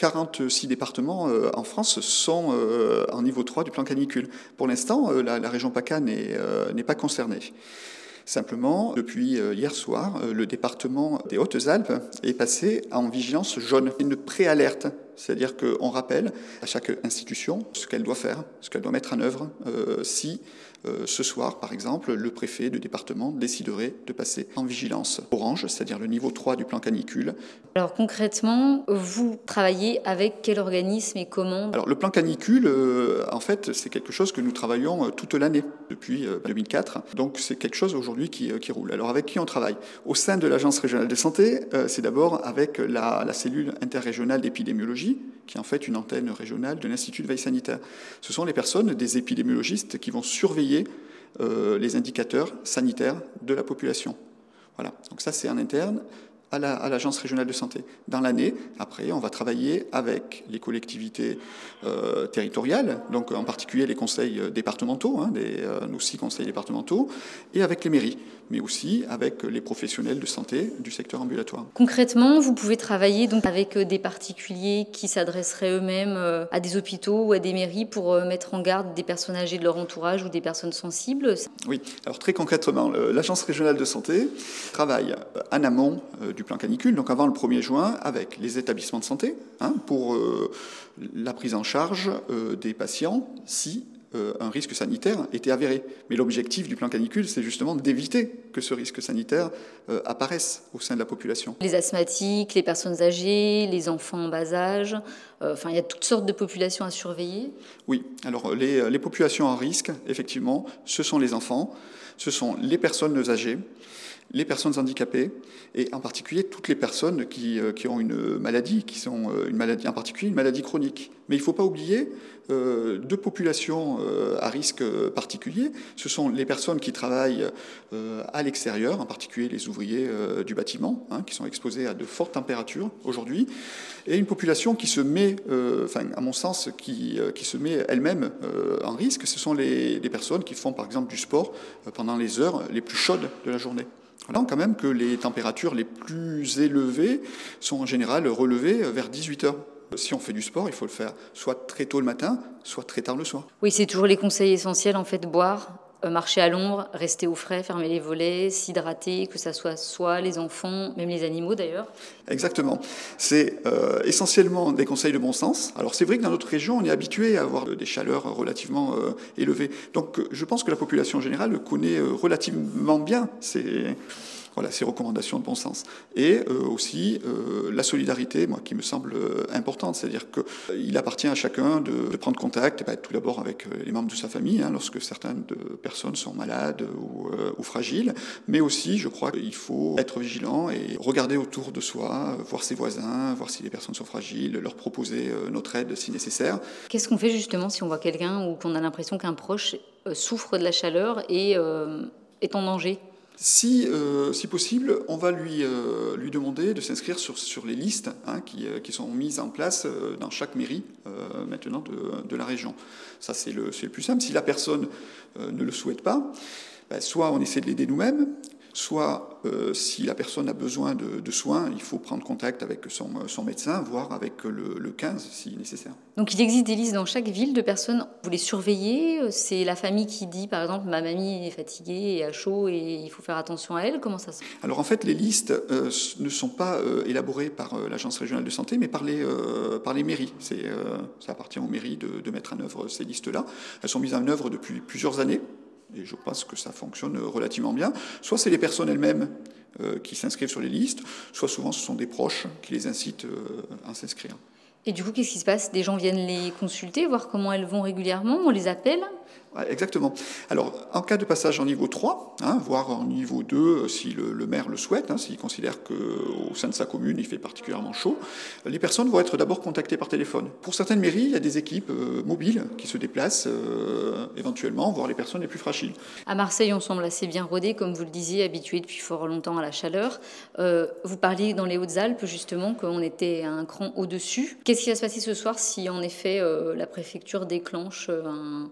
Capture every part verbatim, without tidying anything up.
quarante-six départements euh, en France sont euh, en niveau trois du plan canicule. Pour l'instant, euh, la, la région PACA n'est euh, n'est pas concernée. Simplement, depuis hier soir, le département des Hautes-Alpes est passé en vigilance jaune, une préalerte. C'est-à-dire qu'on rappelle à chaque institution ce qu'elle doit faire, ce qu'elle doit mettre en œuvre euh, si euh, ce soir, par exemple, le préfet de département déciderait de passer en vigilance orange, c'est-à-dire le niveau trois du plan canicule. Alors concrètement, vous travaillez avec quel organisme et comment ? Alors le plan canicule, euh, en fait, c'est quelque chose que nous travaillons euh, toute l'année, depuis euh, deux mille quatre. Donc c'est quelque chose aujourd'hui qui, euh, qui roule. Alors avec qui on travaille ? Au sein de l'Agence régionale de santé, euh, c'est d'abord avec la, la cellule interrégionale d'épidémiologie, qui est en fait une antenne régionale de l'Institut de veille sanitaire. Ce sont les personnes, des épidémiologistes, qui vont surveiller euh, les indicateurs sanitaires de la population. Voilà. Donc ça, c'est en interne à, la, à l'Agence régionale de santé. Dans l'année, après, on va travailler avec les collectivités euh, territoriales, donc en particulier les conseils départementaux, hein, des, euh, nos six conseils départementaux, et avec les mairies, mais aussi avec les professionnels de santé du secteur ambulatoire. Concrètement, vous pouvez travailler donc avec des particuliers qui s'adresseraient eux-mêmes à des hôpitaux ou à des mairies pour mettre en garde des personnes âgées de leur entourage ou des personnes sensibles. Oui, alors très concrètement, l'Agence régionale de santé travaille en amont du plan canicule, donc avant le premier juin, avec les établissements de santé, hein, pour euh, la prise en charge euh, des patients si Euh, un risque sanitaire était avéré. Mais l'objectif du plan canicule, c'est justement d'éviter que ce risque sanitaire euh, apparaisse au sein de la population. Les asthmatiques, les personnes âgées, les enfants en bas âge, euh, enfin, il y a toutes sortes de populations à surveiller. Oui, alors les, les populations en risque, effectivement, ce sont les enfants, ce sont les personnes âgées, les personnes handicapées et en particulier toutes les personnes qui, qui ont une maladie, qui sont une maladie, en particulier une maladie chronique. Mais il ne faut pas oublier euh, deux populations euh, à risque particulier. Ce sont les personnes qui travaillent euh, à l'extérieur, en particulier les ouvriers euh, du bâtiment, hein, qui sont exposés à de fortes températures aujourd'hui, et une population qui se met, euh, enfin à mon sens, qui, euh, qui se met elle-même euh, en risque. Ce sont les, les personnes qui font par exemple du sport euh, pendant les heures les plus chaudes de la journée. Alors quand même que les températures les plus élevées sont en général relevées vers dix-huit heures. Si on fait du sport, il faut le faire soit très tôt le matin, soit très tard le soir. Oui, c'est toujours les conseils essentiels, en fait, boire, euh, marcher à l'ombre, rester au frais, fermer les volets, s'hydrater, que ça soit soi, les enfants, même les animaux d'ailleurs. Exactement. C'est euh, essentiellement des conseils de bon sens. Alors c'est vrai que dans notre région, on est habitué à avoir des chaleurs relativement euh, élevées. Donc je pense que la population en général connaît euh, relativement bien ces... Voilà, ces recommandations de bon sens. Et euh, aussi euh, la solidarité, moi, qui me semble euh, importante. C'est-à-dire qu'il appartient à chacun de, de prendre contact, et bien, tout d'abord avec les membres de sa famille, hein, lorsque certaines de personnes sont malades ou, euh, ou fragiles. Mais aussi, je crois qu'il faut être vigilant et regarder autour de soi, voir ses voisins, voir si les personnes sont fragiles, leur proposer euh, notre aide si nécessaire. Qu'est-ce qu'on fait justement si on voit quelqu'un ou qu'on a l'impression qu'un proche euh, souffre de la chaleur et euh, est en danger ? Si, euh, si possible, on va lui, euh, lui demander de s'inscrire sur, sur les listes hein, qui, euh, qui sont mises en place euh, dans chaque mairie euh, maintenant de, de la région. Ça, c'est le, c'est le plus simple. Si la personne euh, ne le souhaite pas, ben, soit on essaie de l'aider nous-mêmes, soit euh, si la personne a besoin de, de soins, il faut prendre contact avec son, son médecin, voire avec le, le quinze si nécessaire. Donc il existe des listes dans chaque ville de personnes, vous les surveillez, c'est la famille qui dit par exemple ma mamie est fatiguée et a chaud et il faut faire attention à elle, comment ça se passe ? Alors en fait les listes euh, ne sont pas euh, élaborées par euh, l'Agence régionale de santé mais par les, euh, par les mairies. C'est, euh, ça appartient aux mairies de, de mettre en œuvre ces listes-là. Elles sont mises en œuvre depuis plusieurs années. Et je pense que ça fonctionne relativement bien. Soit c'est les personnes elles-mêmes euh, qui s'inscrivent sur les listes, soit souvent ce sont des proches qui les incitent euh, à s'inscrire. Et du coup, qu'est-ce qui se passe ? Des gens viennent les consulter, voir comment elles vont régulièrement, on les appelle ? Ouais, exactement. Alors, en cas de passage en niveau trois, hein, voire en niveau deux, si le, le maire le souhaite, hein, s'il considère qu'au sein de sa commune, il fait particulièrement chaud, les personnes vont être d'abord contactées par téléphone. Pour certaines mairies, il y a des équipes euh, mobiles qui se déplacent euh, éventuellement, voir les personnes les plus fragiles. À Marseille, on semble assez bien rodé, comme vous le disiez, habitué depuis fort longtemps à la chaleur. Euh, vous parliez dans les Hautes-Alpes, justement, qu'on était à un cran au-dessus. Qu'est-ce qui va se passer ce soir si, en effet, euh, la préfecture déclenche un...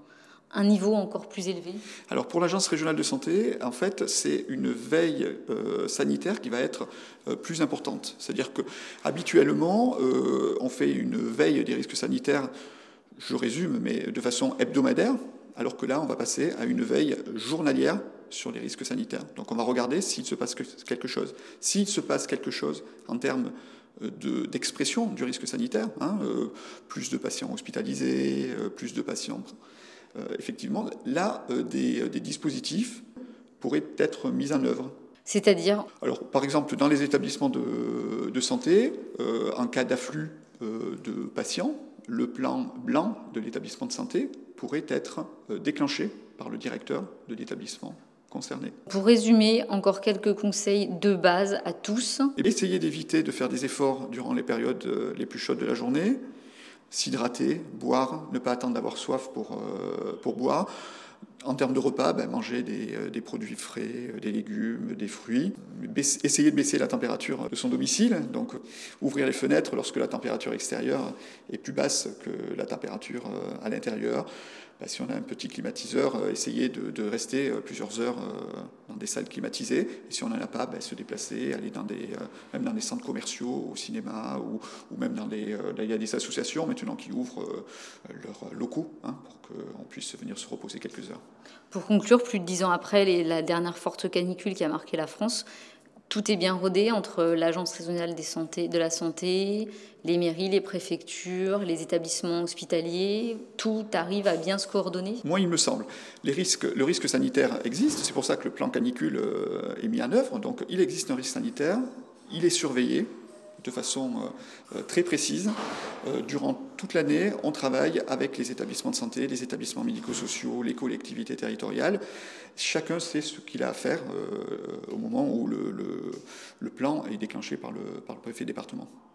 un niveau encore plus élevé? Alors pour l'Agence régionale de santé, en fait, c'est une veille euh, sanitaire qui va être euh, plus importante. C'est-à-dire qu'habituellement, euh, on fait une veille des risques sanitaires, je résume, mais de façon hebdomadaire, alors que là, on va passer à une veille journalière sur les risques sanitaires. Donc on va regarder s'il se passe quelque chose. S'il se passe quelque chose en termes de, d'expression du risque sanitaire, hein, euh, plus de patients hospitalisés, euh, plus de patients... Euh, effectivement, là, euh, des, des dispositifs pourraient être mis en œuvre. C'est-à-dire ? Alors, par exemple, dans les établissements de, de santé, euh, en cas d'afflux euh, de patients, le plan blanc de l'établissement de santé pourrait être euh, déclenché par le directeur de l'établissement concerné. Pour résumer, encore quelques conseils de base à tous. Et essayer d'éviter de faire des efforts durant les périodes euh, les plus chaudes de la journée. S'hydrater, boire, ne pas attendre d'avoir soif pour, euh, pour boire. En termes de repas, ben, manger des, euh, des produits frais, des légumes, des fruits. Baisse, essayer de baisser la température de son domicile, donc ouvrir les fenêtres lorsque la température extérieure est plus basse que la température euh, à l'intérieur. Ben, si on a un petit climatiseur, euh, essayer de, de rester euh, plusieurs heures euh, dans des salles climatisées. Et si on n'en a pas, ben, se déplacer, aller dans des, euh, même dans des centres commerciaux, au cinéma, ou, ou même dans des... Euh, là, il y a des associations maintenant qui ouvrent euh, leurs locaux hein, pour qu'on puisse venir se reposer quelques heures. Pour conclure, plus de dix ans après les, la dernière forte canicule qui a marqué la France, tout est bien rodé entre l'Agence régionale des santé, de la santé, les mairies, les préfectures, les établissements hospitaliers. Tout arrive à bien se coordonner ? Moi, il me semble. Les risques, le risque sanitaire existe. C'est pour ça que le plan canicule euh, est mis en œuvre. Donc, il existe un risque sanitaire. Il est surveillé de façon euh, très précise. Euh, durant toute l'année, on travaille avec les établissements de santé, les établissements médico-sociaux, les collectivités territoriales. Chacun sait ce qu'il a à faire euh, au moment où le, le, le plan est déclenché par le, par le préfet département.